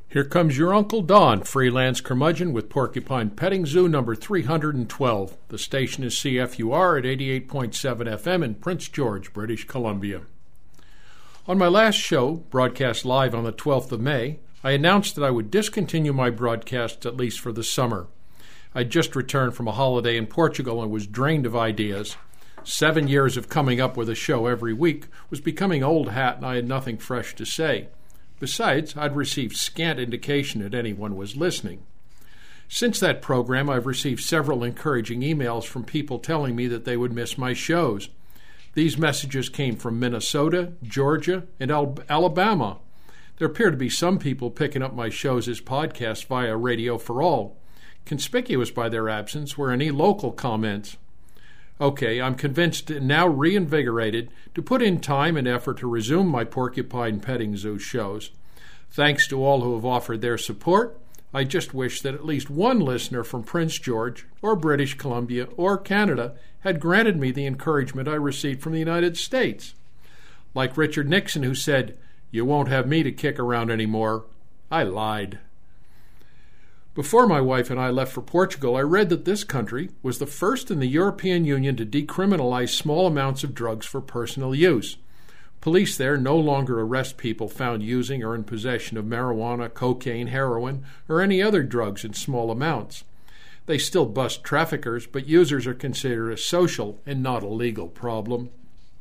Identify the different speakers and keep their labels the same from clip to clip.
Speaker 1: Here comes your Uncle Don, freelance curmudgeon with Porcupine Petting Zoo number 312. The station is CFUR at 88.7 FM in Prince George, British Columbia. On my last show, broadcast live on the 12th of May, I announced that I would discontinue my broadcasts at least for the summer. I'd just returned from a holiday in Portugal and was drained of ideas. 7 years of coming up with a show every week was becoming old hat, and I had nothing fresh to say. Besides, I'd received scant indication that anyone was listening. Since that program, I've received several encouraging emails from people telling me that they would miss my shows. These messages came from Minnesota, Georgia, and Alabama. There appear to be some people picking up my shows as podcasts via Radio for All. Conspicuous by their absence were any local comments. Okay, I'm convinced and now reinvigorated to put in time and effort to resume my Porcupine Petting Zoo shows. Thanks to all who have offered their support. I just wish that at least one listener from Prince George or British Columbia or Canada had granted me the encouragement I received from the United States. Like Richard Nixon, who said, "You won't have me to kick around anymore," I lied. Before my wife and I left for Portugal, I read that this country was the first in the European Union to decriminalize small amounts of drugs for personal use. Police there no longer arrest people found using or in possession of marijuana, cocaine, heroin, or any other drugs in small amounts. They still bust traffickers, but users are considered a social and not a legal problem.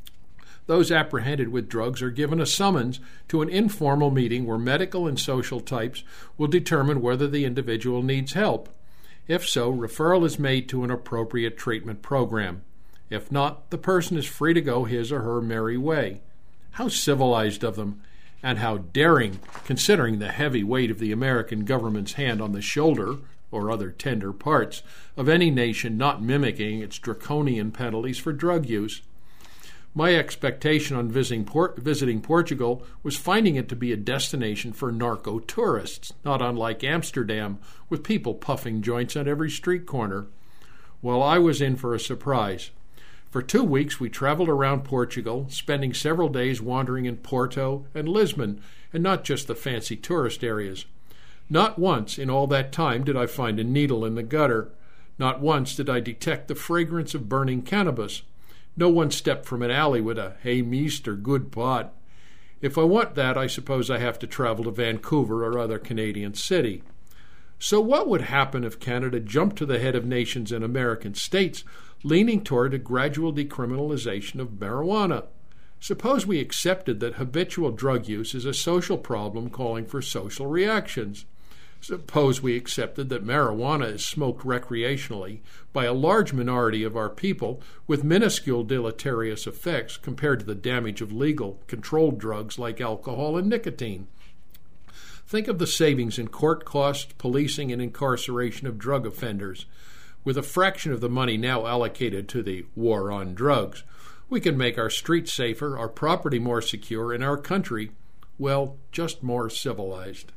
Speaker 1: Those apprehended with drugs are given a summons to an informal meeting where medical and social types will determine whether the individual needs help. If so, referral is made to an appropriate treatment program. If not, the person is free to go his or her merry way. How civilized of them, and how daring, considering the heavy weight of the American government's hand on the shoulder, or other tender parts, of any nation not mimicking its draconian penalties for drug use. My expectation on visiting Portugal was finding it to be a destination for narco-tourists, not unlike Amsterdam, with people puffing joints on every street corner. Well, I was in for a surprise. For 2 weeks we traveled around Portugal, spending several days wandering in Porto and Lisbon, and not just the fancy tourist areas. Not once in all that time did I find a needle in the gutter. Not once did I detect the fragrance of burning cannabis. No one stepped from an alley with a "Hey, meester, good pot." If I want that, I suppose I have to travel to Vancouver or other Canadian city. So what would happen if Canada jumped to the head of nations and American states, leaning toward a gradual decriminalization of marijuana? Suppose we accepted that habitual drug use is a social problem calling for social reactions. Suppose we accepted that marijuana is smoked recreationally by a large minority of our people with minuscule deleterious effects compared to the damage of legal, controlled drugs like alcohol and nicotine. Think of the savings in court costs, policing, and incarceration of drug offenders. With a fraction of the money now allocated to the war on drugs, we can make our streets safer, our property more secure, and our country, well, just more civilized.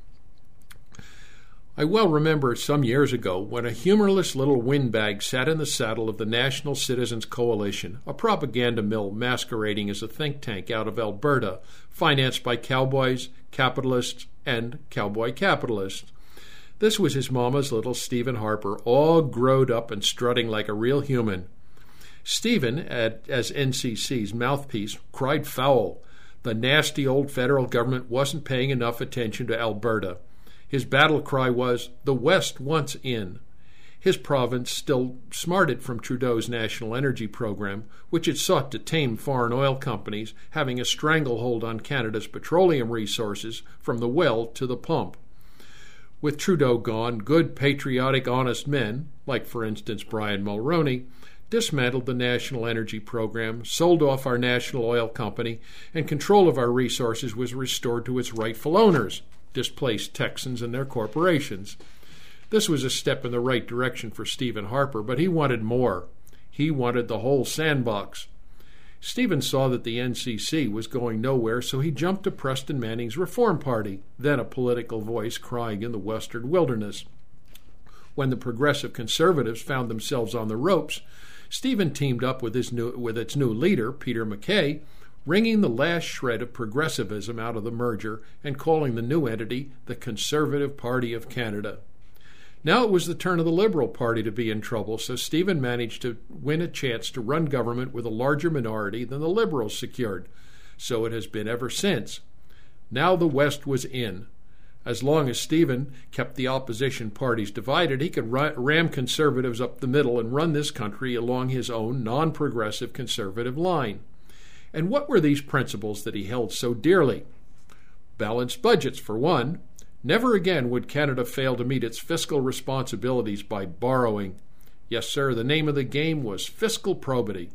Speaker 1: I well remember some years ago when a humorless little windbag sat in the saddle of the National Citizens Coalition, a propaganda mill masquerading as a think tank out of Alberta, financed by cowboys, capitalists, and cowboy capitalists. This was his mama's little Stephen Harper, all growed up and strutting like a real human. Stephen, as NCC's mouthpiece, cried foul. The nasty old federal government wasn't paying enough attention to Alberta. His battle cry was, "The West wants in." His province still smarted from Trudeau's national energy program, which had sought to tame foreign oil companies, having a stranglehold on Canada's petroleum resources from the well to the pump. With Trudeau gone, good, patriotic, honest men, like for instance Brian Mulroney, dismantled the national energy program, sold off our national oil company, and control of our resources was restored to its rightful owners, displaced Texans and their corporations. This was a step in the right direction for Stephen Harper, but he wanted more. He wanted the whole sandbox. Stephen saw that the NCC was going nowhere, so he jumped to Preston Manning's Reform Party, then a political voice crying in the western wilderness. When the Progressive Conservatives found themselves on the ropes, Stephen teamed up with its new leader, Peter MacKay, wringing the last shred of progressivism out of the merger and calling the new entity the Conservative Party of Canada. Now it was the turn of the Liberal Party to be in trouble, so Stephen managed to win a chance to run government with a larger minority than the Liberals secured. So it has been ever since. Now the West was in. As long as Stephen kept the opposition parties divided, he could ram Conservatives up the middle and run this country along his own non-progressive conservative line. And what were these principles that he held so dearly? Balanced budgets, for one. Never again would Canada fail to meet its fiscal responsibilities by borrowing. Yes, sir, the name of the game was fiscal probity.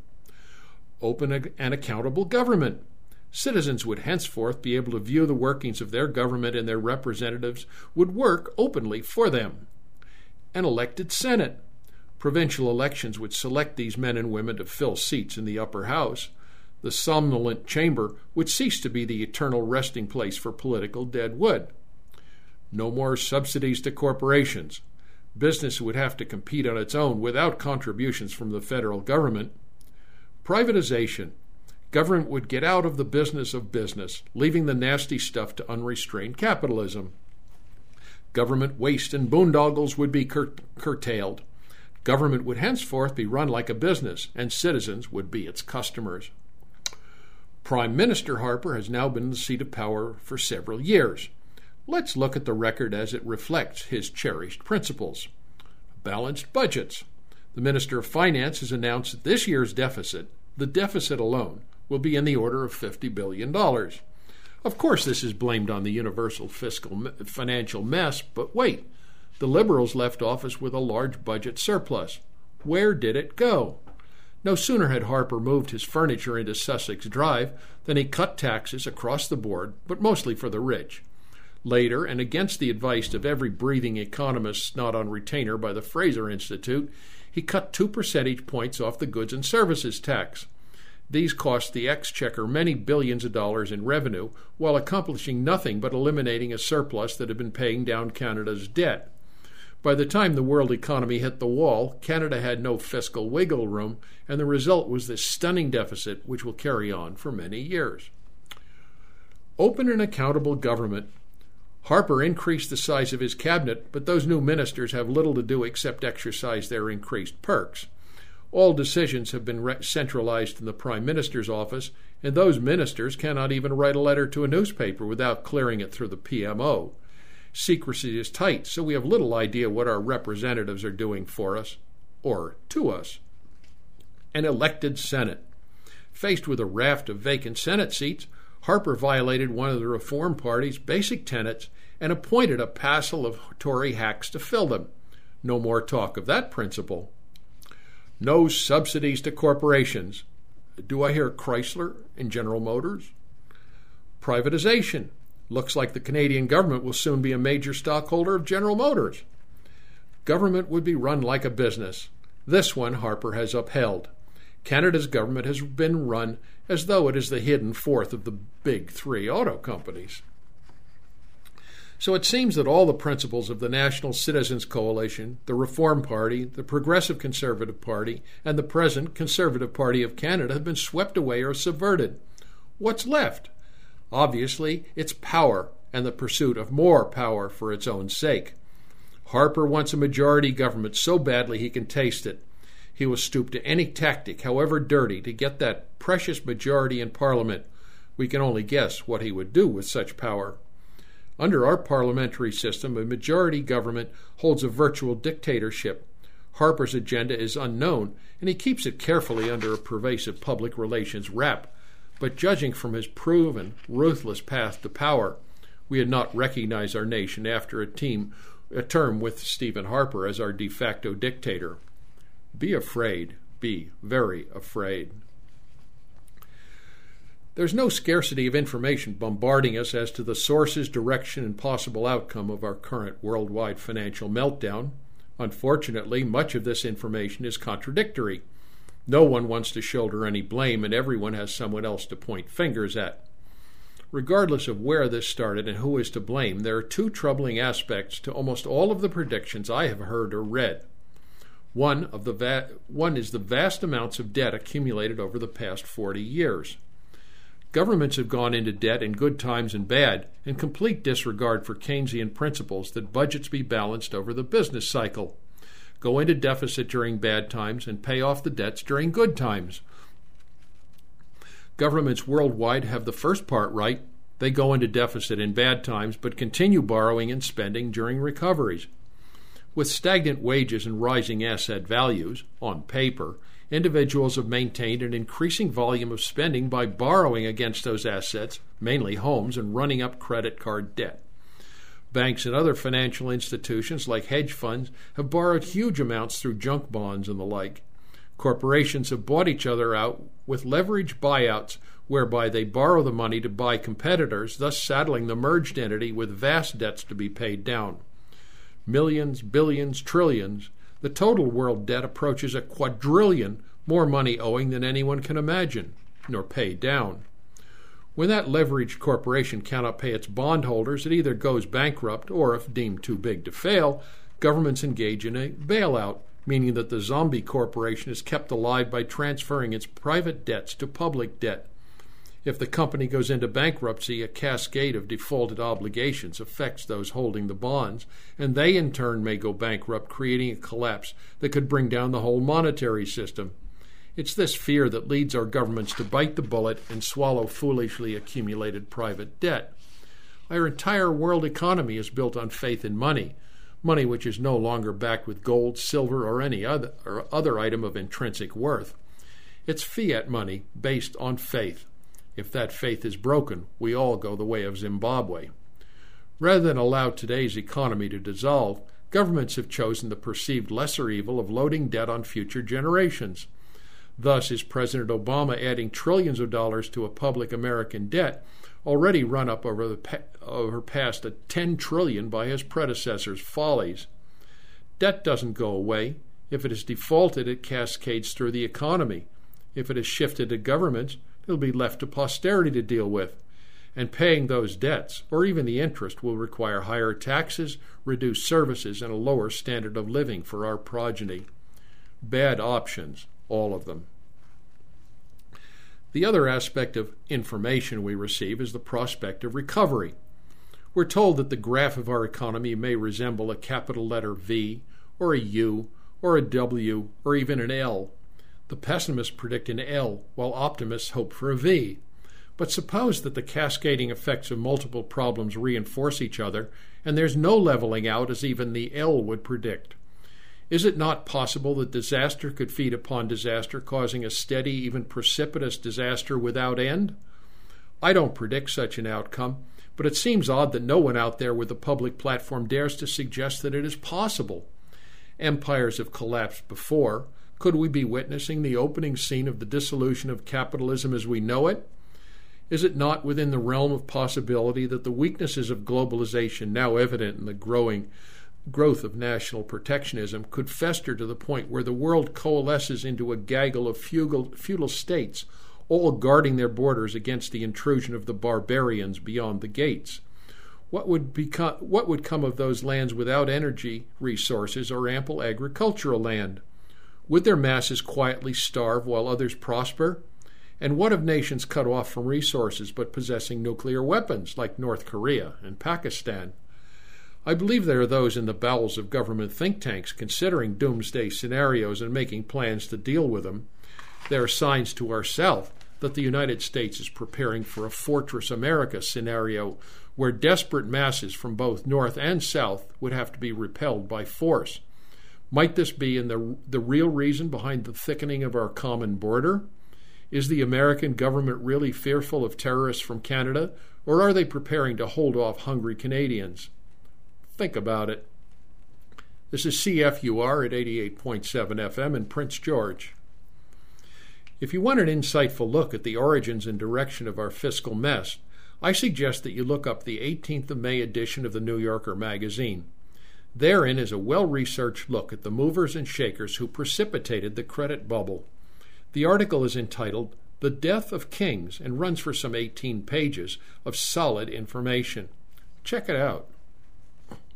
Speaker 1: Open and accountable government. Citizens would henceforth be able to view the workings of their government, and their representatives would work openly for them. An elected Senate. Provincial elections would select these men and women to fill seats in the upper house. The somnolent chamber would cease to be the eternal resting place for political dead wood. No more subsidies to corporations. Business would have to compete on its own without contributions from the federal government. Privatization. Government would get out of the business of business, leaving the nasty stuff to unrestrained capitalism. Government waste and boondoggles would be curtailed. Government would henceforth be run like a business, and citizens would be its customers. Prime Minister Harper has now been in the seat of power for several years. Let's look at the record as it reflects his cherished principles. Balanced budgets. The Minister of Finance has announced that this year's deficit, the deficit alone, will be in the order of $50 billion. Of course, this is blamed on the universal fiscal financial mess, but wait, the Liberals left office with a large budget surplus. Where did it go? No sooner had Harper moved his furniture into Sussex Drive than he cut taxes across the board, but mostly for the rich. Later, and against the advice of every breathing economist not on retainer by the Fraser Institute, he cut 2 percentage points off the goods and services tax. These cost the exchequer many billions of dollars in revenue, while accomplishing nothing but eliminating a surplus that had been paying down Canada's debt. By the time the world economy hit the wall, Canada had no fiscal wiggle room, and the result was this stunning deficit, which will carry on for many years. Open and accountable government. Harper increased the size of his cabinet, but those new ministers have little to do except exercise their increased perks. All decisions have been centralized in the Prime Minister's office, and those ministers cannot even write a letter to a newspaper without clearing it through the PMO. Secrecy is tight, so we have little idea what our representatives are doing for us, or to us. An elected Senate. Faced with a raft of vacant Senate seats, Harper violated one of the Reform Party's basic tenets and appointed a passel of Tory hacks to fill them. No more talk of that principle. No subsidies to corporations. Do I hear Chrysler and General Motors? Privatization. Looks like the Canadian government will soon be a major stockholder of General Motors. Government would be run like a business. This one Harper has upheld. Canada's government has been run as though it is the hidden fourth of the big 3 auto companies. So it seems that all the principles of the National Citizens Coalition, the Reform Party, the Progressive Conservative Party, and the present Conservative Party of Canada have been swept away or subverted. What's left? Obviously, it's power and the pursuit of more power for its own sake. Harper wants a majority government so badly he can taste it. He will stoop to any tactic, however dirty, to get that precious majority in Parliament. We can only guess what he would do with such power. Under our parliamentary system, a majority government holds a virtual dictatorship. Harper's agenda is unknown, and he keeps it carefully under a pervasive public relations wrap. But judging from his proven, ruthless path to power, we had not recognized our nation after a term with Stephen Harper as our de facto dictator. Be afraid. Be very afraid. There's no scarcity of information bombarding us as to the sources, direction, and possible outcome of our current worldwide financial meltdown. Unfortunately, much of this information is contradictory. No one wants to shoulder any blame, and everyone has someone else to point fingers at. Regardless of where this started and who is to blame, there are 2 troubling aspects to almost all of the predictions I have heard or read. One is the vast amounts of debt accumulated over the past 40 years. Governments have gone into debt in good times and bad, in complete disregard for Keynesian principles that budgets be balanced over the business cycle. Go into deficit during bad times and pay off the debts during good times. Governments worldwide have the first part right. They go into deficit in bad times but continue borrowing and spending during recoveries. With stagnant wages and rising asset values, on paper, individuals have maintained an increasing volume of spending by borrowing against those assets, mainly homes, and running up credit card debt. Banks and other financial institutions like hedge funds have borrowed huge amounts through junk bonds and the like. Corporations have bought each other out with leverage buyouts whereby they borrow the money to buy competitors, thus saddling the merged entity with vast debts to be paid down. Millions, billions, trillions, the total world debt approaches a quadrillion, more money owing than anyone can imagine, nor pay down. When that leveraged corporation cannot pay its bondholders, it either goes bankrupt or, if deemed too big to fail, governments engage in a bailout, meaning that the zombie corporation is kept alive by transferring its private debts to public debt. If the company goes into bankruptcy, a cascade of defaulted obligations affects those holding the bonds, and they in turn may go bankrupt, creating a collapse that could bring down the whole monetary system. It's this fear that leads our governments to bite the bullet and swallow foolishly accumulated private debt. Our entire world economy is built on faith in money, money which is no longer backed with gold, silver, or any other item of intrinsic worth. It's fiat money based on faith. If that faith is broken, we all go the way of Zimbabwe. Rather than allow today's economy to dissolve, governments have chosen the perceived lesser evil of loading debt on future generations. Thus is President Obama adding trillions of dollars to a public American debt, already run up over past a $10 trillion by his predecessor's follies. Debt doesn't go away. If it is defaulted, it cascades through the economy. If it is shifted to governments, it will be left to posterity to deal with. And paying those debts, or even the interest, will require higher taxes, reduced services, and a lower standard of living for our progeny. Bad options, all of them. The other aspect of information we receive is the prospect of recovery. We're told that the graph of our economy may resemble a capital letter V, or a U, or a W, or even an L. The pessimists predict an L, while optimists hope for a V. But suppose that the cascading effects of multiple problems reinforce each other, and there's no leveling out as even the L would predict. Is it not possible that disaster could feed upon disaster, causing a steady, even precipitous disaster without end? I don't predict such an outcome, but it seems odd that no one out there with a public platform dares to suggest that it is possible. Empires have collapsed before. Could we be witnessing the opening scene of the dissolution of capitalism as we know it? Is it not within the realm of possibility that the weaknesses of globalization, now evident in the growth of national protectionism, could fester to the point where the world coalesces into a gaggle of feudal states, all guarding their borders against the intrusion of the barbarians beyond the gates? What would come of those lands without energy resources or ample agricultural land? Would their masses quietly starve while others prosper? And what of nations cut off from resources but possessing nuclear weapons, like North Korea and Pakistan? I believe there are those in the bowels of government think tanks considering doomsday scenarios and making plans to deal with them. There are signs to our south that the United States is preparing for a Fortress America scenario where desperate masses from both north and south would have to be repelled by force. Might this be the real reason behind the thickening of our common border? Is the American government really fearful of terrorists from Canada, or are they preparing to hold off hungry Canadians? Think about it. This is CFUR at 88.7 FM in Prince George. If you want an insightful look at the origins and direction of our fiscal mess, I suggest that you look up the 18th of May edition of the New Yorker magazine. Therein is a well-researched look at the movers and shakers who precipitated the credit bubble. The article is entitled The Death of Kings and runs for some 18 pages of solid information. Check it out.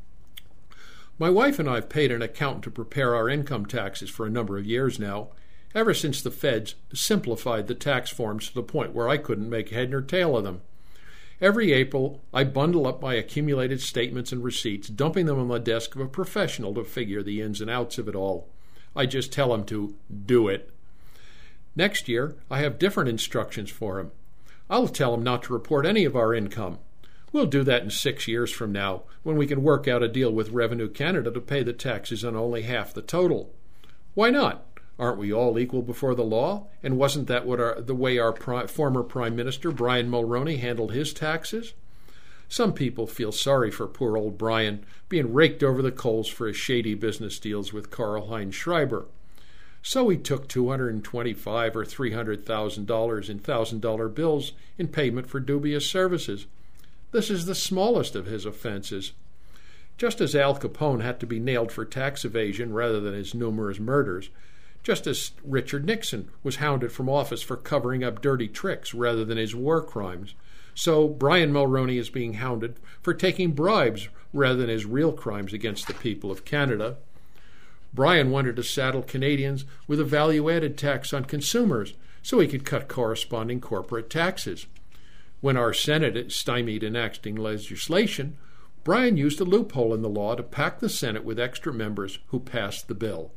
Speaker 1: My wife and I have paid an accountant to prepare our income taxes for a number of years now, ever since the feds simplified the tax forms to the point where I couldn't make head nor tail of them. Every April, I bundle up my accumulated statements and receipts, dumping them on the desk of a professional to figure the ins and outs of it all. I just tell him to do it. Next year, I have different instructions for him. I'll tell him not to report any of our income. We'll do that in 6 years from now, when we can work out a deal with Revenue Canada to pay the taxes on only half the total. Why not? Aren't we all equal before the law? And wasn't that the way our former Prime Minister, Brian Mulroney, handled his taxes? Some people feel sorry for poor old Brian, being raked over the coals for his shady business deals with Karl-Heinz Schreiber. So he took $225,000 or $300,000 in $1,000 bills in payment for dubious services. This is the smallest of his offenses. Just as Al Capone had to be nailed for tax evasion rather than his numerous murders, just as Richard Nixon was hounded from office for covering up dirty tricks rather than his war crimes, so Brian Mulroney is being hounded for taking bribes rather than his real crimes against the people of Canada. Brian wanted to saddle Canadians with a value-added tax on consumers so he could cut corresponding corporate taxes. When our Senate stymied enacting legislation, Brian used a loophole in the law to pack the Senate with extra members who passed the bill.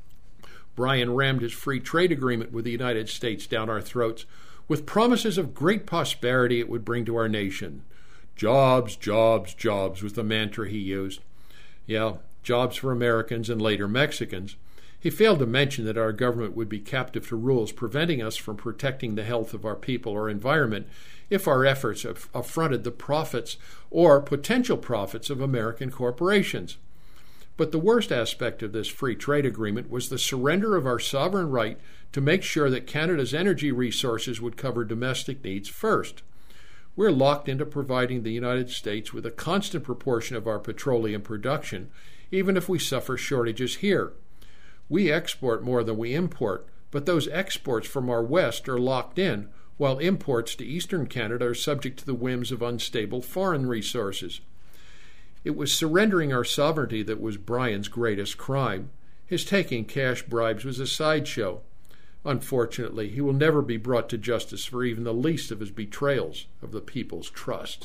Speaker 1: Brian rammed his free trade agreement with the United States down our throats with promises of great prosperity it would bring to our nation. Jobs, jobs, jobs was the mantra he used. Yeah, jobs for Americans and later Mexicans. He failed to mention that our government would be captive to rules preventing us from protecting the health of our people or environment if our efforts affronted the profits or potential profits of American corporations. But the worst aspect of this free trade agreement was the surrender of our sovereign right to make sure that Canada's energy resources would cover domestic needs first. We're locked into providing the United States with a constant proportion of our petroleum production, even if we suffer shortages here. We export more than we import, but those exports from our west are locked in, while imports to eastern Canada are subject to the whims of unstable foreign resources. It was surrendering our sovereignty that was Brian's greatest crime. His taking cash bribes was a sideshow. Unfortunately, he will never be brought to justice for even the least of his betrayals of the people's trust.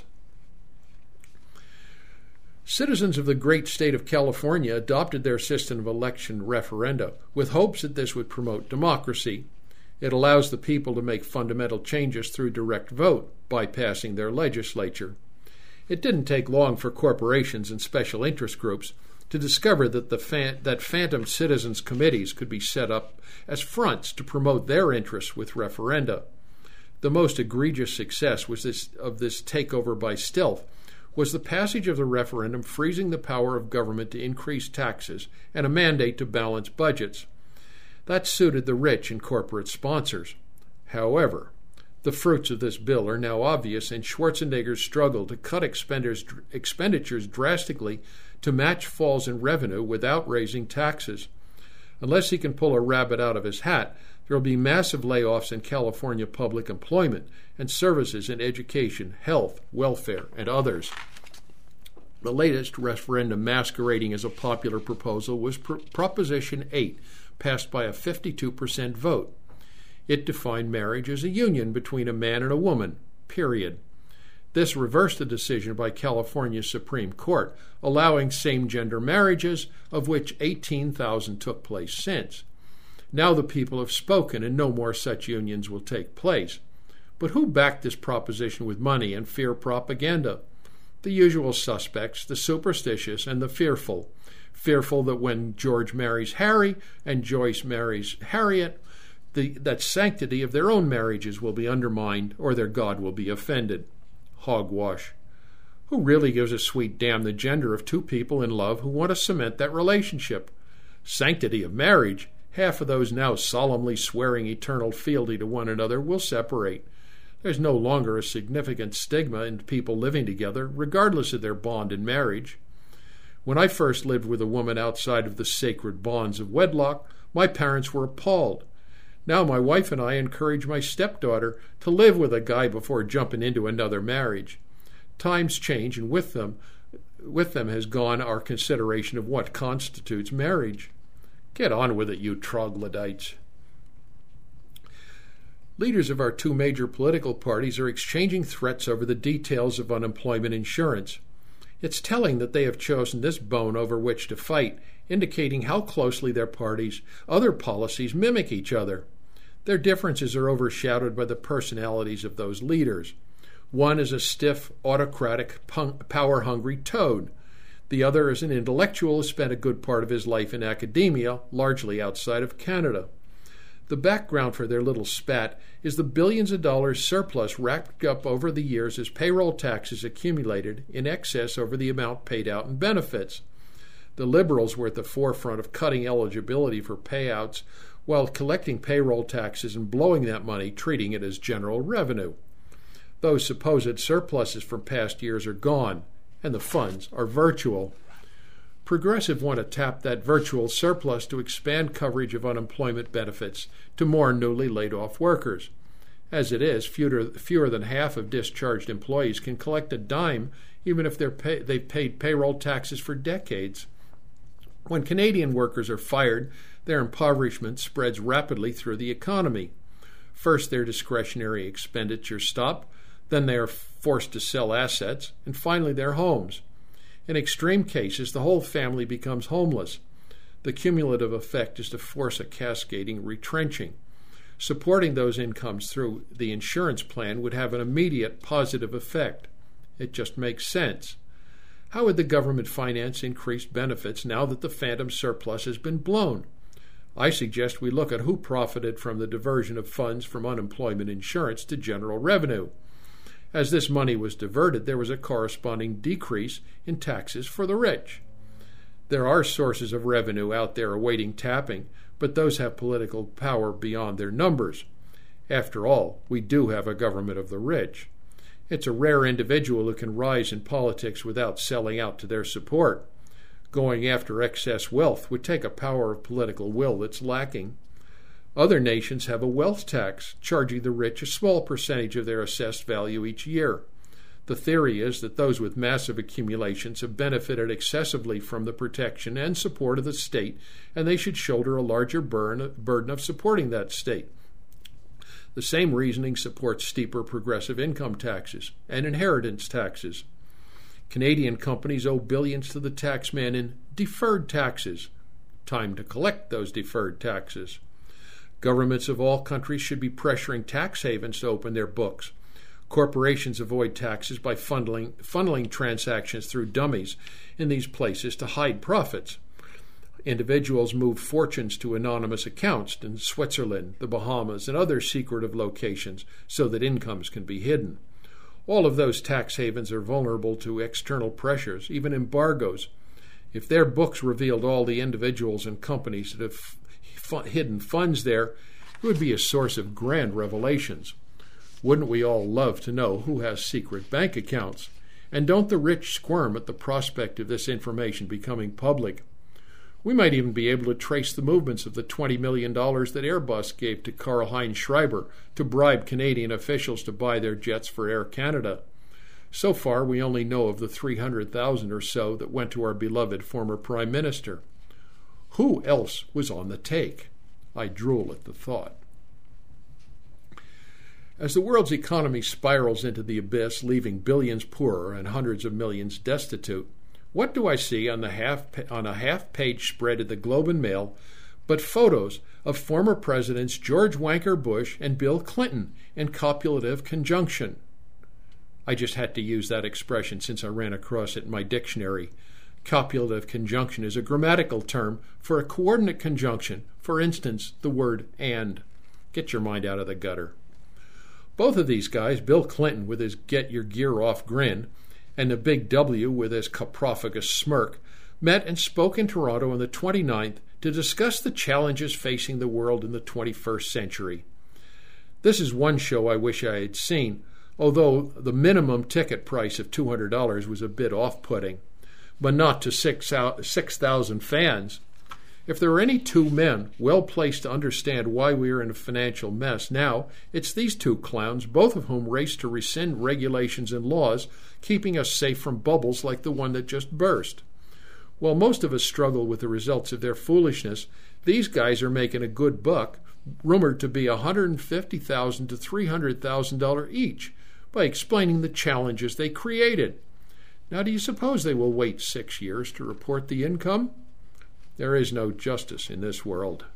Speaker 1: Citizens of the great state of California adopted their system of election referenda with hopes that this would promote democracy. It allows the people to make fundamental changes through direct vote, bypassing their legislature. It didn't take long for corporations and special interest groups to discover that that phantom citizens' committees could be set up as fronts to promote their interests with referenda. The most egregious success of this takeover by stealth was the passage of the referendum freezing the power of government to increase taxes and a mandate to balance budgets. That suited the rich and corporate sponsors. However, the fruits of this bill are now obvious in Schwarzenegger's struggle to cut expenditures drastically to match falls in revenue without raising taxes. Unless he can pull a rabbit out of his hat, there will be massive layoffs in California public employment and services in education, health, welfare, and others. The latest referendum masquerading as a popular proposal was Proposition 8, passed by a 52% vote. It defined marriage as a union between a man and a woman, period. This reversed a decision by California's Supreme Court, allowing same-gender marriages, of which 18,000 took place since. Now the people have spoken, and no more such unions will take place. But who backed this proposition with money and fear propaganda? The usual suspects, the superstitious and the fearful. Fearful that when George marries Harry and Joyce marries Harriet, that sanctity of their own marriages will be undermined or their God will be offended. Hogwash. Who really gives a sweet damn the gender of two people in love who want to cement that relationship? Sanctity of marriage, half of those now solemnly swearing eternal fealty to one another will separate. There's no longer a significant stigma in people living together, regardless of their bond in marriage. When I first lived with a woman outside of the sacred bonds of wedlock, my parents were appalled. Now my wife and I encourage my stepdaughter to live with a guy before jumping into another marriage. Times change, and with them has gone our consideration of what constitutes marriage. Get on with it, you troglodytes. Leaders of our two major political parties are exchanging threats over the details of unemployment insurance. It's telling that they have chosen this bone over which to fight, indicating how closely their parties' other policies mimic each other. Their differences are overshadowed by the personalities of those leaders. One is a stiff, autocratic, power-hungry toad. The other is an intellectual who spent a good part of his life in academia, largely outside of Canada. The background for their little spat is the billions of dollars surplus racked up over the years as payroll taxes accumulated in excess over the amount paid out in benefits. The Liberals were at the forefront of cutting eligibility for payouts while collecting payroll taxes and blowing that money, treating it as general revenue. Those supposed surpluses from past years are gone, and the funds are virtual. Progressive want to tap that virtual surplus to expand coverage of unemployment benefits to more newly laid-off workers. As it is, fewer than half of discharged employees can collect a dime even if they've paid payroll taxes for decades. When Canadian workers are fired, their impoverishment spreads rapidly through the economy. First, their discretionary expenditures stop, then they are forced to sell assets, and finally their homes. In extreme cases, the whole family becomes homeless. The cumulative effect is to force a cascading retrenching. Supporting those incomes through the insurance plan would have an immediate positive effect. It just makes sense. How would the government finance increased benefits now that the phantom surplus has been blown? I suggest we look at who profited from the diversion of funds from unemployment insurance to general revenue. As this money was diverted, there was a corresponding decrease in taxes for the rich. There are sources of revenue out there awaiting tapping, but those have political power beyond their numbers. After all, we do have a government of the rich. It's a rare individual who can rise in politics without selling out to their support. Going after excess wealth would take a power of political will that's lacking. Other nations have a wealth tax, charging the rich a small percentage of their assessed value each year. The theory is that those with massive accumulations have benefited excessively from the protection and support of the state, and they should shoulder a larger burden of supporting that state. The same reasoning supports steeper progressive income taxes and inheritance taxes. Canadian companies owe billions to the taxman in deferred taxes. Time to collect those deferred taxes. Governments of all countries should be pressuring tax havens to open their books. Corporations avoid taxes by funneling transactions through dummies in these places to hide profits. Individuals move fortunes to anonymous accounts in Switzerland, the Bahamas, and other secretive locations so that incomes can be hidden. All of those tax havens are vulnerable to external pressures, even embargoes. If their books revealed all the individuals and companies that have hidden funds there, it would be a source of grand revelations. Wouldn't we all love to know who has secret bank accounts? And don't the rich squirm at the prospect of this information becoming public? We might even be able to trace the movements of the $20 million that Airbus gave to Karl-Heinz Schreiber to bribe Canadian officials to buy their jets for Air Canada. So far, we only know of the $300,000 or so that went to our beloved former Prime Minister. Who else was on the take? I drool at the thought. As the world's economy spirals into the abyss, leaving billions poorer and hundreds of millions destitute, what do I see on a half-page spread of the Globe and Mail but photos of former Presidents George Wanker Bush and Bill Clinton in copulative conjunction? I just had to use that expression since I ran across it in my dictionary. Copulative conjunction is a grammatical term for a coordinate conjunction, for instance, the word and. Get your mind out of the gutter. Both of these guys, Bill Clinton with his get-your-gear-off grin, and the big W with his coprophagous smirk, met and spoke in Toronto on the 29th to discuss the challenges facing the world in the 21st century. This is one show I wish I had seen, although the minimum ticket price of $200 was a bit off-putting, but not to 6,000 fans. If there are any two men well placed to understand why we are in a financial mess now, it's these two clowns, both of whom race to rescind regulations and laws, keeping us safe from bubbles like the one that just burst. While most of us struggle with the results of their foolishness, these guys are making a good buck rumored to be $150,000 to $300,000 each, by explaining the challenges they created. Now, do you suppose they will wait 6 years to report the income? There is no justice in this world.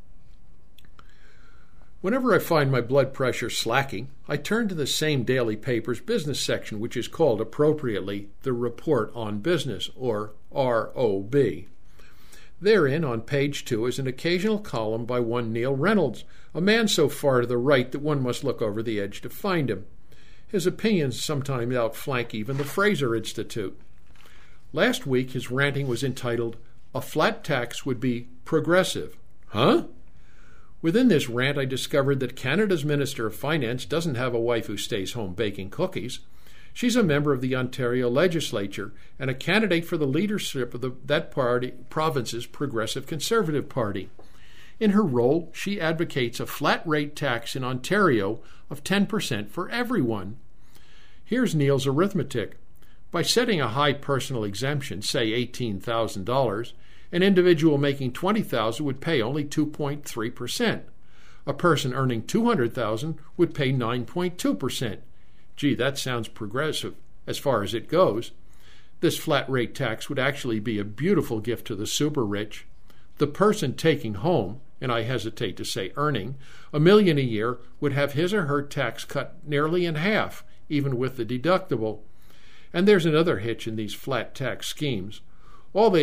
Speaker 1: Whenever I find my blood pressure slacking, I turn to the same daily paper's business section, which is called appropriately the Report on Business, or ROB. Therein, on page 2, is an occasional column by one Neil Reynolds, a man so far to the right that one must look over the edge to find him. His opinions sometimes outflank even the Fraser Institute. Last week, his ranting was entitled, "A Flat Tax Would Be Progressive." Huh? Within this rant, I discovered that Canada's Minister of Finance doesn't have a wife who stays home baking cookies. She's a member of the Ontario Legislature and a candidate for the leadership of that province's Progressive Conservative Party. In her role, she advocates a flat-rate tax in Ontario of 10% for everyone. Here's Neil's arithmetic. By setting a high personal exemption, say $18,000, an individual making $20,000 would pay only 2.3%. A person earning $200,000 would pay 9.2%. Gee, that sounds progressive as far as it goes. This flat-rate tax would actually be a beautiful gift to the super-rich. The person taking home, and I hesitate to say earning, $1 million a year would have his or her tax cut nearly in half, even with the deductible. And there's another hitch in these flat tax schemes. All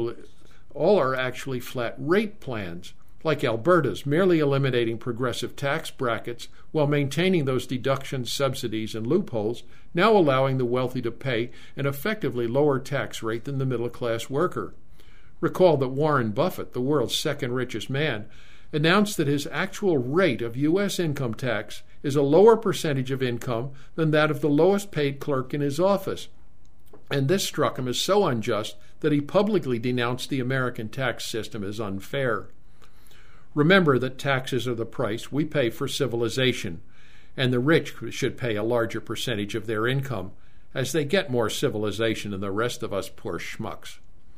Speaker 1: are actually flat rate plans, like Alberta's, merely eliminating progressive tax brackets while maintaining those deductions, subsidies, and loopholes, now allowing the wealthy to pay an effectively lower tax rate than the middle-class worker. Recall that Warren Buffett, the world's second richest man, announced that his actual rate of U.S. income tax is a lower percentage of income than that of the lowest paid clerk in his office. And this struck him as so unjust that he publicly denounced the American tax system as unfair. Remember that taxes are the price we pay for civilization, and the rich should pay a larger percentage of their income, as they get more civilization than the rest of us poor schmucks.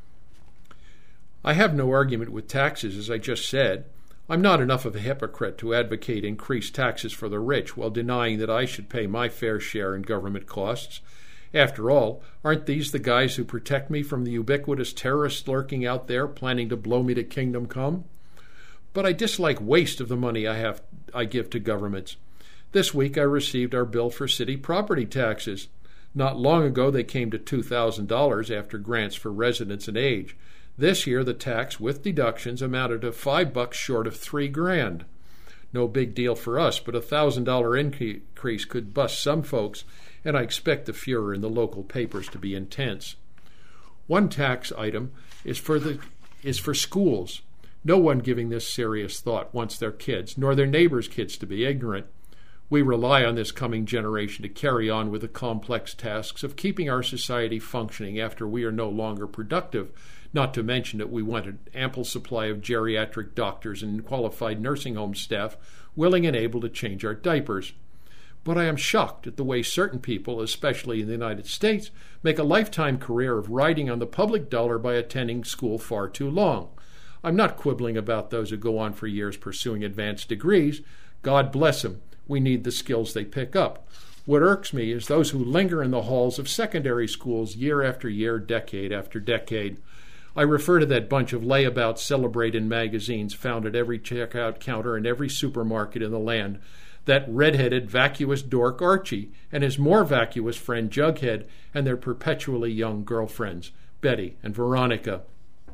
Speaker 1: I have no argument with taxes, as I just said. I'm not enough of a hypocrite to advocate increased taxes for the rich while denying that I should pay my fair share in government costs. After all, aren't these the guys who protect me from the ubiquitous terrorists lurking out there planning to blow me to kingdom come? But I dislike waste of the money I give to governments. This week I received our bill for city property taxes. Not long ago they came to $2,000 after grants for residence and age. This year the tax with deductions amounted to $5 short of $3,000. No big deal for us, but a $1,000 increase could bust some folks, and I expect the furor in the local papers to be intense. One tax item is for schools. No one giving this serious thought wants their kids, nor their neighbors' kids, to be ignorant. We rely on this coming generation to carry on with the complex tasks of keeping our society functioning after we are no longer productive, not to mention that we want an ample supply of geriatric doctors and qualified nursing home staff willing and able to change our diapers. But I am shocked at the way certain people, especially in the United States, make a lifetime career of riding on the public dollar by attending school far too long. I'm not quibbling about those who go on for years pursuing advanced degrees. God bless them. We need the skills they pick up. What irks me is those who linger in the halls of secondary schools year after year, decade after decade. I refer to that bunch of layabouts celebrated magazines found at every checkout counter in every supermarket in the land. That red-headed, vacuous dork Archie and his more vacuous friend Jughead and their perpetually young girlfriends, Betty and Veronica.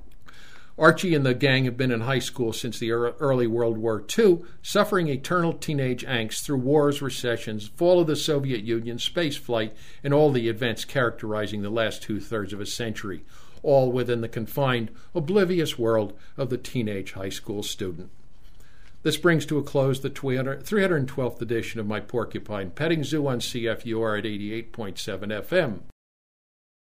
Speaker 1: Archie and the gang have been in high school since the early World War II, suffering eternal teenage angst through wars, recessions, fall of the Soviet Union, spaceflight, and all the events characterizing the last two-thirds of a century, all within the confined, oblivious world of the teenage high school student. This brings to a close the 312th edition of my Porcupine Petting Zoo on CFUR at 88.7 FM.